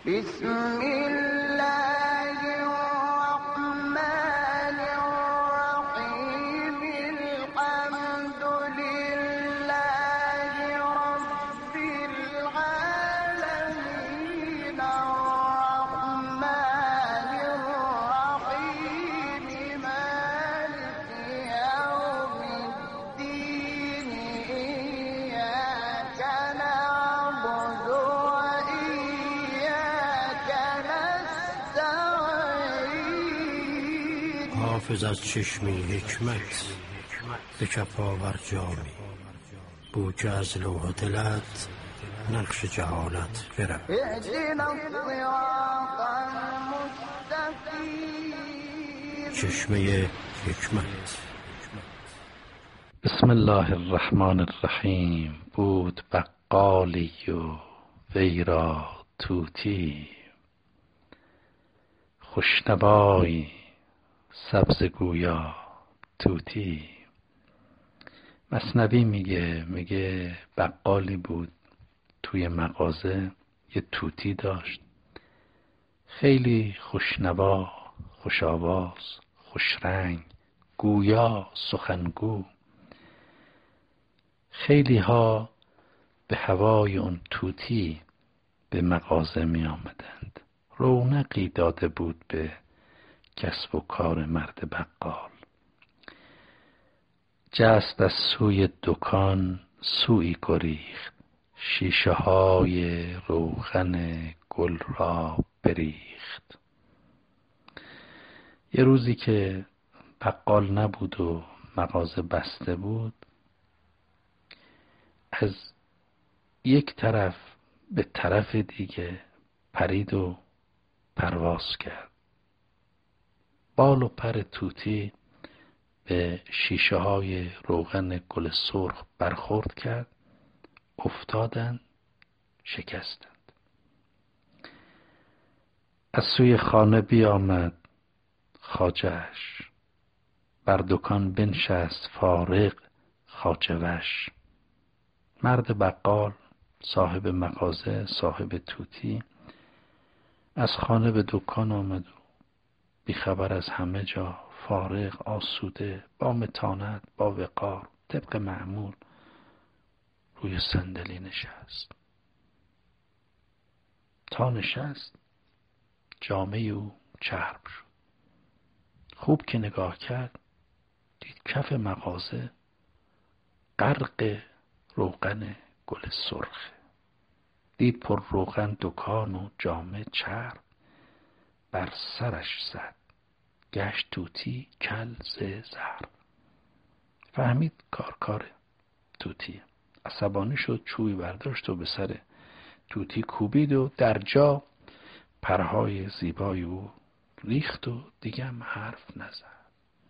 بسم الله الرحمن الرحيم الحمد لله رب العالمين الرحمن الرحيم مالك يوم الدين إياك نعبد وإياك نستعين. حافظ از چشمه حکمت به کف آور جامی، بو که از لوح دلت نقش جهالت برم. اهدنا الصراط المستقیم. چشمه حکمت. بسم الله الرحمن الرحیم. بود بقالی و وی را طوطی، خوشنوایی سبزه گویا طوطی. مثنوی میگه بقالی بود توی مغازه، یه طوطی داشت خیلی خوشنوا، خوش آواز، خوش رنگ، گویا، سخنگو. خیلی ها به هوای اون طوطی به مغازه می آمدند. رونقی داده بود به کسب و کار مرد بقال. جست از سوی دکان سوی گریخت، شیشه های روغن گل را بریخت. یه روزی که بقال نبود و مغازه بسته بود، از یک طرف به طرف دیگه پرید و پرواز کرد. بال و پر طوطی به شیشه های روغن گل سرخ برخورد کرد، افتادند، شکستند. از سوی خانه بیامد خواجه‌اش، بر دکان بنشست فارغ خواجه وش. مرد بقال، صاحب مغازه، صاحب طوطی، از خانه به دکان آمد و بیخبر از همه جا، فارغ، آسوده، با متانت، با وقار، طبق معمول روی صندلی نشست. تا نشست جامه او چرب شد. خوب که نگاه کرد دید کف مغازه غرق روغن گل سرخ. دید پر روغن دکان و جامه چرب. بر سرش زد، گشت طوطی کل ز ضرب. فهمید کار طوطیه. عصبانی شد، چوبی برداشت و به سر طوطی کوبید و در جا پرهای زیبای او ریخت و دیگه هم حرف نزد.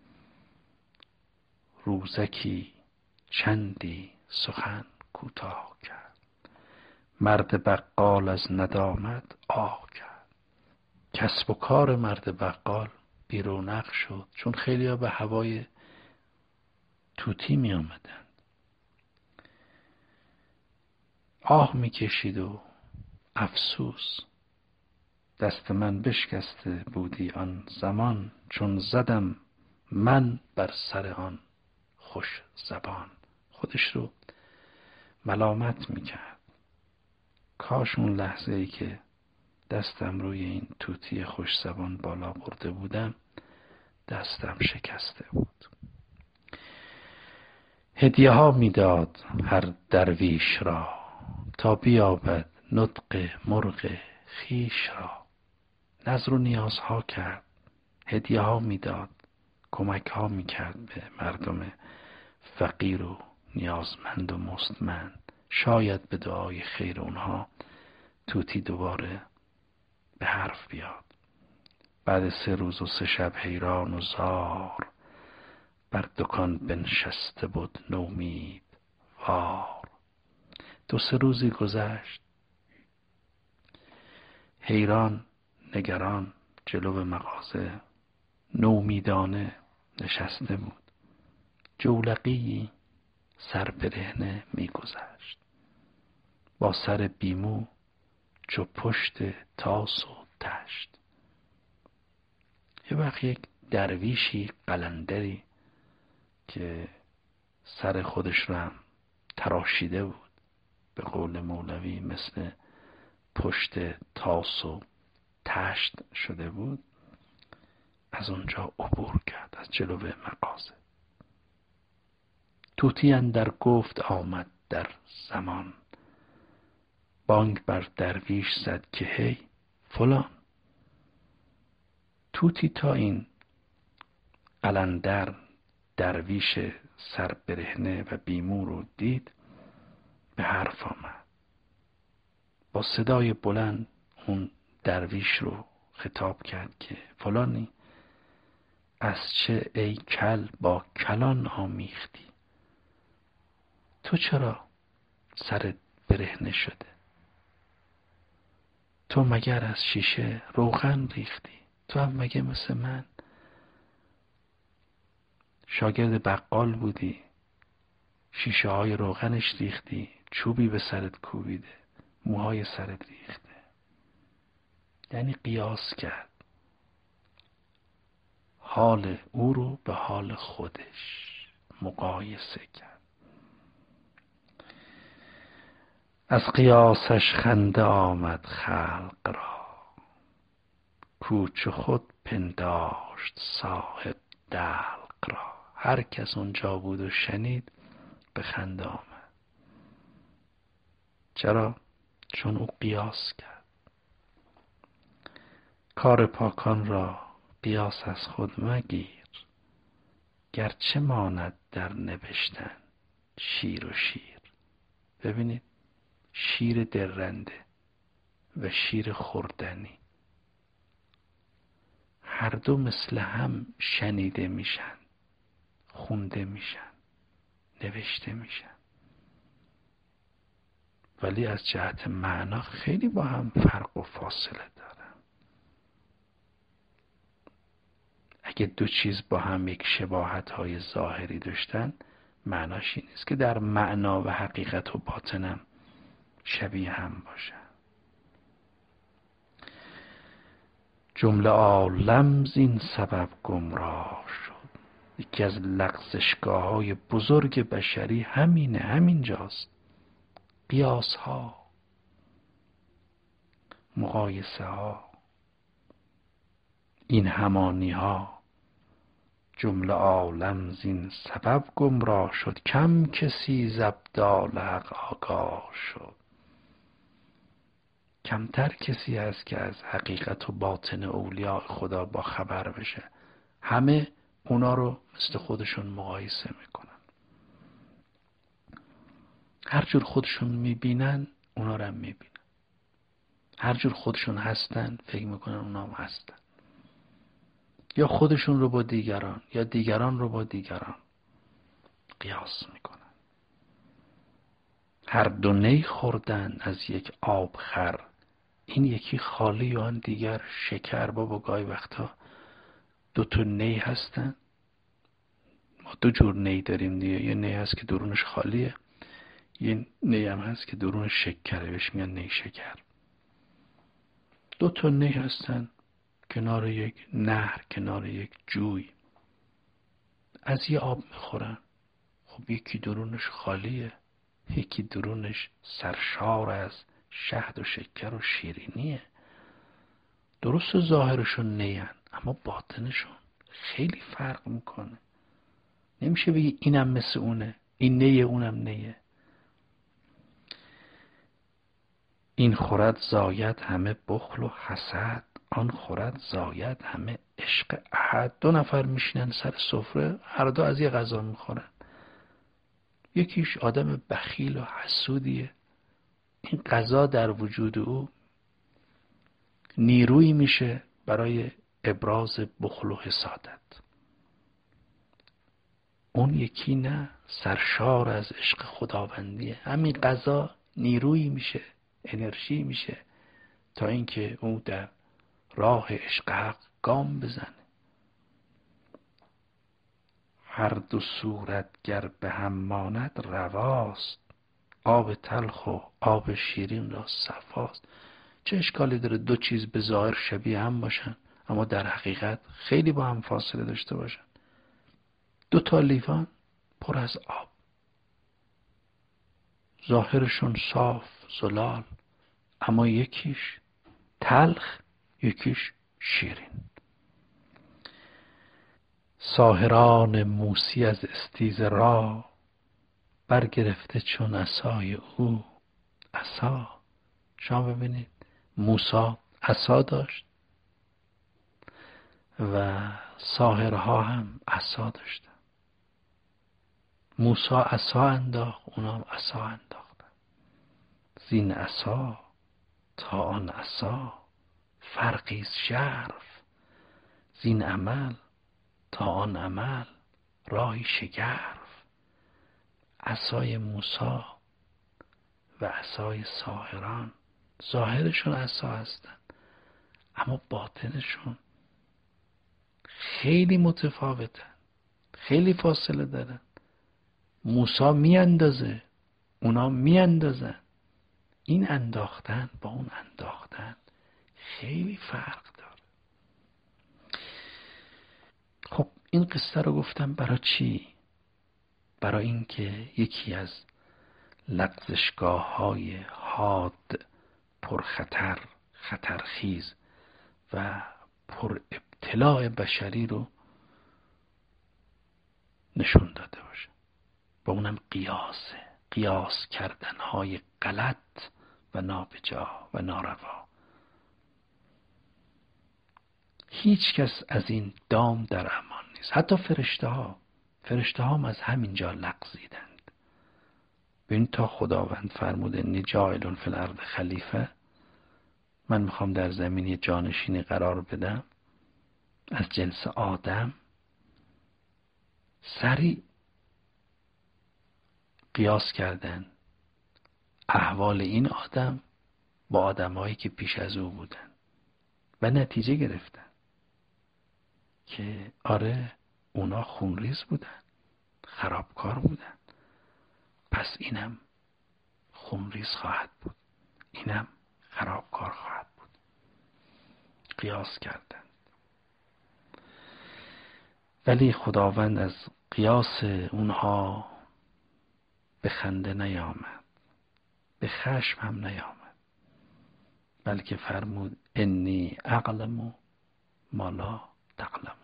روزکی چندی سخن کوتاه کرد، مرد بقال از ندامت آه کرد. کسب و کار مرد بقال بی رونق شد، چون خیلی ها به هوای طوطی می آمدن. آه می کشید و افسوس، دست من بشکسته بودی آن زمان، چون زدم من بر سر آن خوش زبان. خودش رو ملامت می کرد. کاش اون لحظه ای که دستم روی این طوطی خوش زبان بالا برده بودم دستم شکسته بود. هدیه ها میداد هر درویش را، تا بیابد نطق مرغ خویش را. نظر و نیازها کرد، هدیه ها میداد، کمک ها میکرد به مردم فقیر و نیازمند و مستمند. شاید به دعای خیر اونها طوطی دوباره به حرف بیاد. بعد 3 روز و 3 شب حیران و زار، بر دکان بنشسته بود نومید وار. 2-3 روزی گذشت، حیران نگران جلو مغازه نومیدانه نشسته بود. جولقی سر برهنه میگذشت، با سر بیمو چو پشت طاس و طشت. یه وقت یک درویشی قلندری که سر خودش رو هم تراشیده بود، به قول مولوی مثل پشت طاس و طشت شده بود، از اونجا عبور کرد، از جلو مغازه. طوطی اندر گفت آمد در زمان، بانگ بر درویش زد که هی فلان. طوطی تا این قلندر درویش سر برهنه و بیمو رو دید، به حرف آمد. با صدای بلند اون درویش رو خطاب کرد که فلانی، از چه ای کل با کلان آمیختی؟ تو چرا سرت برهنه شده؟ تو مگر از شیشه روغن ریختی؟ تو هم مگه مثل من شاگرد بقال بودی، شیشه های روغنش ریختی، چوبی به سرت کوبیده، موهای سرت ریخته؟ یعنی قیاس کرد حال او رو به حال خودش، مقایسه کرد. از قیاسش خنده آمد خلق را، کو چو خود پنداشت صاحب دلق را. هر کس اونجا بود و شنید به خنده آمد. چرا؟ چون او قیاس کرد. کار پاکان را قیاس از خود مگیر، گرچه ماند در نبشتن شیر و شیر. ببینید، شیر درنده و شیر خوردنی هر دو مثل هم شنیده میشن، خونده میشن، نوشته میشن، ولی از جهت معنا خیلی با هم فرق و فاصله دارن. اگه دو چیز با هم یک شباهت‌های ظاهری داشتن، معناش این نیست که در معنا و حقیقت و باطنم شبیه هم باشن. جمله عالم زین سبب گمراه شد. یکی از لغزشگاه‌های بزرگ بشری همینجاست. قیاس ها، مقایسه ها، این همانی ها. جمله عالم زین سبب گمراه شد، کم کسی ز ابدال حق آگاه شد. کمتر کسی هست که از حقیقت و باطن اولیاء خدا با خبر بشه. همه اونا رو مثل خودشون مقایسه میکنن. هر جور خودشون میبینن اونا رو هم میبینن. هر جور خودشون هستن فکر میکنن اونا هم هستن. یا خودشون رو با دیگران یا دیگران رو با دیگران قیاس میکنن. هر دو نی خوردن از یک آبخر، این یکی خالی و آن دیگر شکر. بابا گاهی وقتا دو تا نی هستن. ما دو جور نی داریم دیگه. یه نی هست که درونش خالیه، یه نی هم هست که درونش شکره، بهش میگن نی شکر. دو تا نی هستن کنار یک نهر، کنار یک جوی، از یه آب میخورن. خب یکی درونش خالیه، یکی درونش سرشار از شهد و شکر و شیرینیه. درست ظاهرشون نیان، اما باطنشون خیلی فرق میکنه. نمیشه بگی اینم مثل اونه، این نیه اونم نیه. این خورد زاید همه بخل و حسد، آن خورد زاید همه عشق احد. دو نفر میشینن سر سفره، هر دو از یه غذا میخورن. یکیش آدم بخیل و حسودیه، این غذا در وجود او نیرویی میشه برای ابراز بخل و حسادت. اون یکی نه، سرشار از عشق خداوندیه. همین غذا نیرویی میشه، انرژی میشه تا اینکه او در راه عشق حق گام بزنه. هر دو صورت گر به هم ماند رواست، آب تلخ و آب شیرین را صفاست. چه اشکالی داره دو چیز به ظاهر شبیه هم باشن اما در حقیقت خیلی با هم فاصله داشته باشن؟ دو تا لیوان پر از آب، ظاهرشون صاف زلال، اما یکیش تلخ یکیش شیرین. ساحران موسی از استیز را برگرفته چون عصای او عصا. شما ببینید موسی عصا داشت و ساحرها هم عصا داشتن. موسی عصا انداخت، اونا هم عصا انداختن. زین عصا تا آن عصا فرقی ژرف، زین عمل تا آن عمل راهی شگرف. عصای موسی و عصای ساحران ظاهرشون عصا هستن اما باطنشون خیلی متفاوتن، خیلی فاصله دارن. موسی میاندازه، اونا میاندازن. این انداختن با اون انداختن خیلی فرق داره. خب این قصه رو گفتم برای چی؟ برای اینکه یکی از لغزشگاه‌های حاد، پرخطر، خطرخیز و پر ابتلاع بشری رو نشون داده باشه. با اونم قیاس کردن‌های غلط و نابجا و ناروا. هیچ کس از این دام در امان نیست. حتی فرشته ها هم از همینجا لغزیدند. ببین تا خداوند فرموده انی جاعل فی الارض خلیفه، من میخوام در زمین یه جانشینی قرار بدم از جنس آدم، سریع قیاس کردن احوال این آدم با آدمایی که پیش از او بودن و نتیجه گرفتن که آره اونا خونریز بودن، خرابکار بودن، پس اینم خونریز خواهد بود، اینم خرابکار خواهد بود. قیاس کردن. ولی خداوند از قیاس اونها به خنده نیامد، به خشم هم نیامد، بلکه فرمود انی اعلم ما لا تعلمون.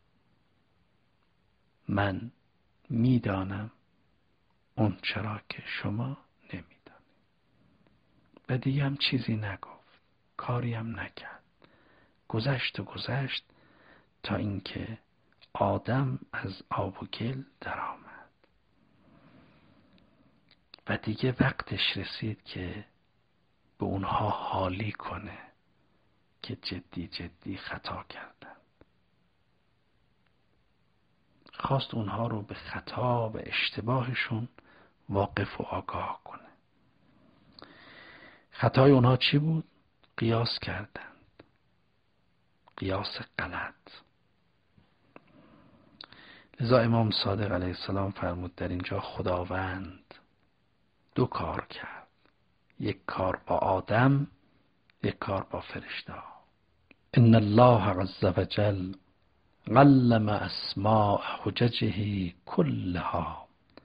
من میدانم اون چرا که شما نمیدانید. و دیگه هم چیزی نگفت، کاری هم نکرد. گذشت تا اینکه آدم از آب و گل در آمد و دیگه وقتش رسید که به اونها حالی کنه که جدی خطا کردن. خواست اونها رو به خطا و اشتباهشون واقف و آگاه کنه. خطای اونها چی بود؟ قیاس کردند، قیاس غلط. لذا امام صادق علیه السلام فرمود در اینجا خداوند دو کار کرد، یک کار با آدم، یک کار با فرشته. ان الله عز وجل علم اسماء حججه كلها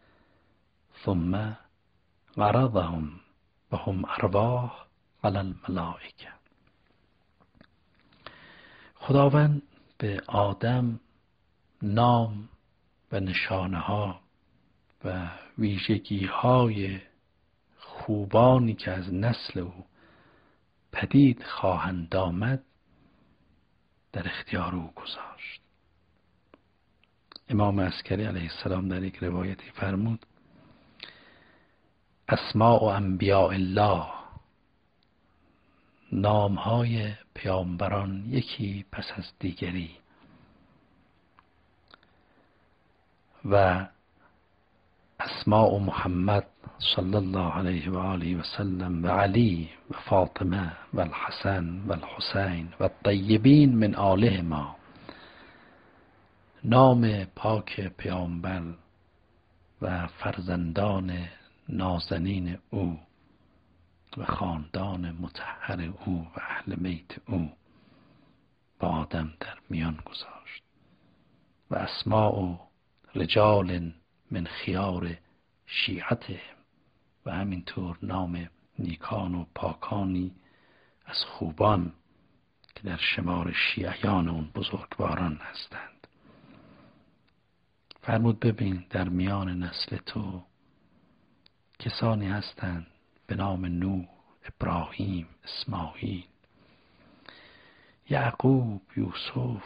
ثم عرضهم وهم ارواح على الملائکه. خداوند به آدم نام و نشانه ها و ویژگی های خوبانی که از نسل او پدید خواهند آمد در اختیار او گذاشت. امام عسکری علیه السلام در یک روایتی فرمود اسماء و انبیاء الله، نامهای پیامبران یکی پس از دیگری و اسماء محمد صلی الله علیه و آله و سلم و علی و فاطمه و الحسن و الحسین و الطیبین من آلهما، نام پاک پیامبر و فرزندان نازنین او و خاندان مطهر او و اهل بیت او با آدم در میان گذاشت و اسماء رجال من خیار شیعتهم و همینطور نام نیکان و پاکانی از خوبان که در شمار شیعیان اون بزرگواران هستند. فرمود ببین در میان نسل تو کسانی هستند به نام نوح، ابراهیم، اسماعیل، یعقوب، یوسف،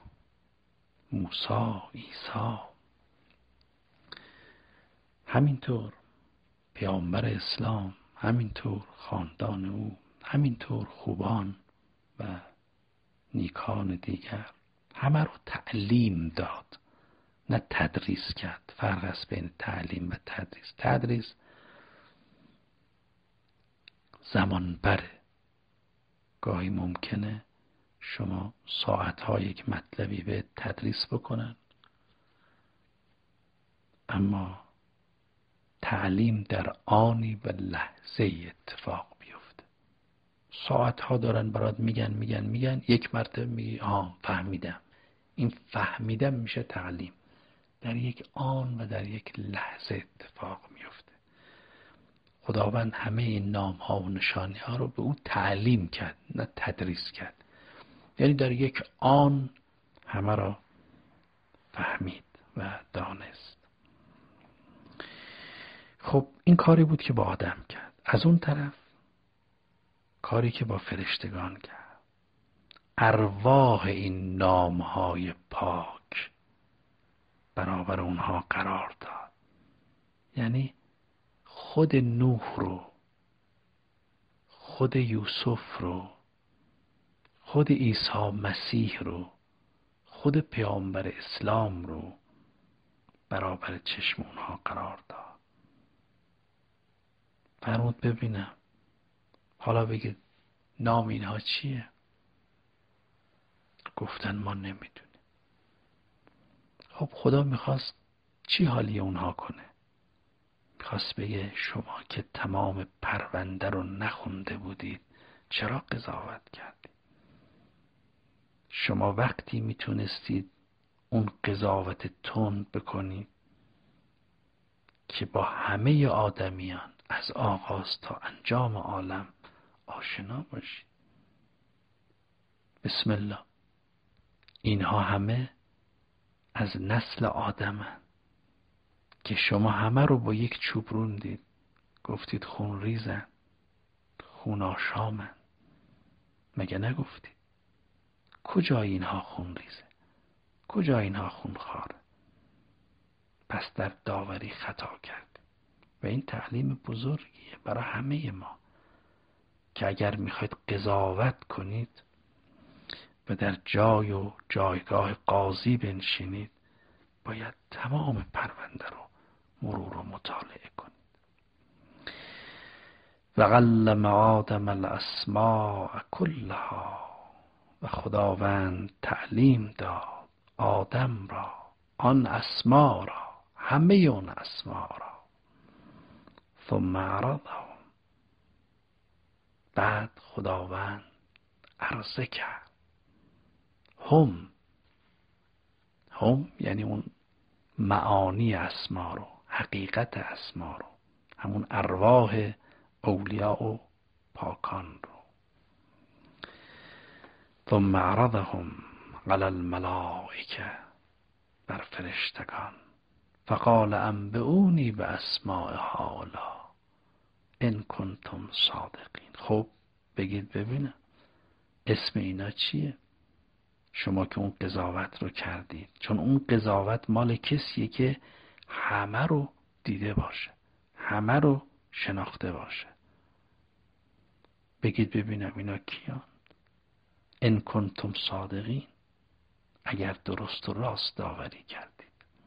موسی، عیسی، همینطور پیامبر اسلام، همینطور خاندان او، همینطور خوبان و نیکان دیگر. همه رو تعلیم داد، نه تدریس کرد. فرق است بین تعلیم و تدریس. تدریس زمان بره، گاهی ممکنه شما ساعتها یک مطلبی به تدریس بکنن، اما تعلیم در آنی و لحظه اتفاق بیفته. ساعتها دارن برات میگن یک مرتبه میگی فهمیدم. این فهمیدم میشه تعلیم. در یک آن و در یک لحظه اتفاق میفته. خداوند همه این نام ها و نشانی ها رو به او تعلیم کرد، نه تدریس کرد. یعنی در یک آن همه را فهمید و دانست. خب این کاری بود که با آدم کرد. از اون طرف کاری که با فرشتگان کرد، ارواح این نامهای پاک برابر اونها قرار داد. یعنی خود نوح رو، خود یوسف رو، خود عیسی مسیح رو، خود پیامبر اسلام رو برابر چشم اونها قرار داد. فرمود ببینم حالا بگید نام اینها چیه؟ گفتن ما نمیدونیم. خب خدا میخواست چی حالی اونها کنه؟ میخواست بگه شما که تمام پرونده رو نخونده بودید چرا قضاوت کردید؟ شما وقتی میتونستید اون قضاوت تند بکنید که با همه آدمیان از آغاز تا انجام عالم آشنا باشید. بسم الله، اینها همه از نسل آدمن که شما همه رو با یک چوب روندید، گفتید خون ریزن، خون آشامن. مگه نگفتید؟ کجا اینها خون ریزه؟ کجا اینها خون خاره؟ پس در داوری خطا کرد. و این تعلیم بزرگیه برای همه ما که اگر میخواید قضاوت کنید و در جای و جایگاه قاضی بنشینید، باید تمام پرونده رو مرور و مطالعه کنید. و علم آدم الاسماء کلها، و خداوند تعلیم داد آدم را آن اسما را، همه اون اسما را. ثم عرضهم، بعد خداوند عرضه کرد. هم یعنی اون معانی اسما رو، حقیقت اسما رو، همون ارواح اولیاء و پاکان رو. ثم عرضهم علی الملائکه، بر فرشتگان. فقال انبئونی باسماء هؤلاء ان کنتم صادقین. خب بگید ببینم اسم اینا چیه؟ شما که اون قضاوت رو کردید، چون اون قضاوت مال کسیه که همه رو دیده باشه، همه رو شناخته باشه. بگید ببینم اینا کیان؟ ان کنتم صادقین، اگر درست و راست داوری کردید.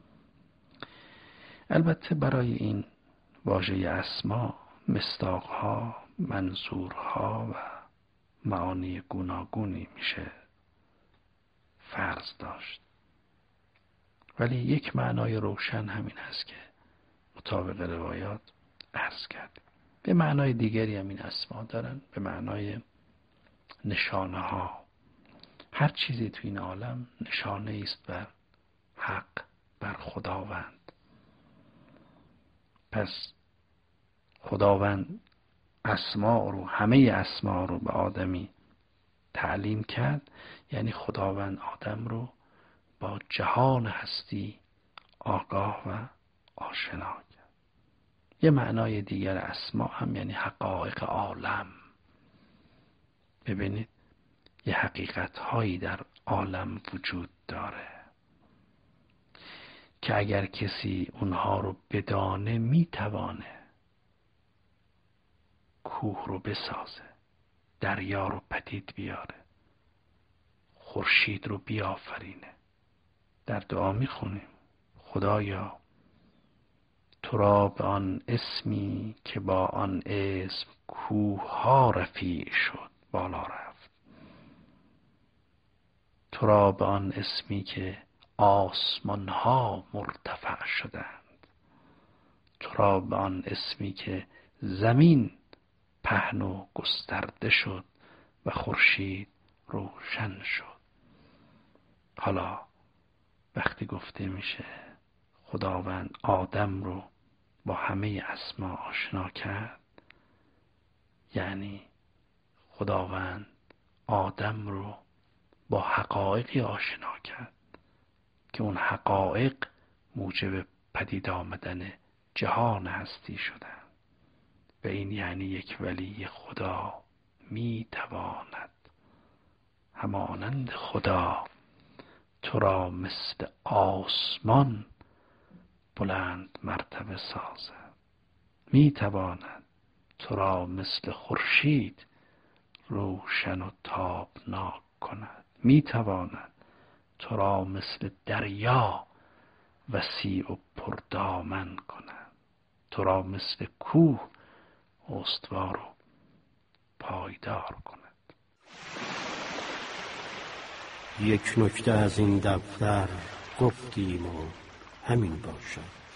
البته برای این واژه اسما مصداقها، منظورها و معانی گوناگونی میشه فرض داشت، ولی یک معنای روشن همین هست که مطابق روایات عرض کرد. به معنای دیگری هم این اسما دارن، به معنای نشانه ها. هر چیزی تو این عالم نشانه است بر حق، بر خداوند. پس خداوند اسما رو، همه اسما رو به آدمی تعلیم کرد، یعنی خداوند آدم رو با جهان هستی آگاه و آشنا کرد. یه معنای دیگر اسما هم یعنی حقایق عالم. ببینید یه حقیقت هایی در عالم وجود داره که اگر کسی اونها رو بدانه میتوانه کوه رو بسازه، دریا رو پدید بیاره، خورشید رو بیافرینه. در دعا میخونیم خدایا تو را به آن اسمی که با آن اسم کوه ها رفیع شد بالا رفت، تو را به آن اسمی که آسمان ها مرتفع شدند، تو را به آن اسمی که زمین پهن و گسترده شد و خورشید روشن شد. حالا وقتی گفته میشه خداوند آدم رو با همه اسما آشنا کرد، یعنی خداوند آدم رو با حقایقی آشنا کرد که اون حقایق موجب پدید آمدن جهان هستی شدن. و این یعنی یک ولی خدا می تواند همانند خدا تو را مثل آسمان بلند مرتبه سازد، می تواند تو را مثل خورشید روشن و تابناک کند، می تواند تو را مثل دریا وسیع و پردامن کند، تو را مثل کوه استوار و پایدار کند. یک نکته از این دفتر گفتیم و همین باشد.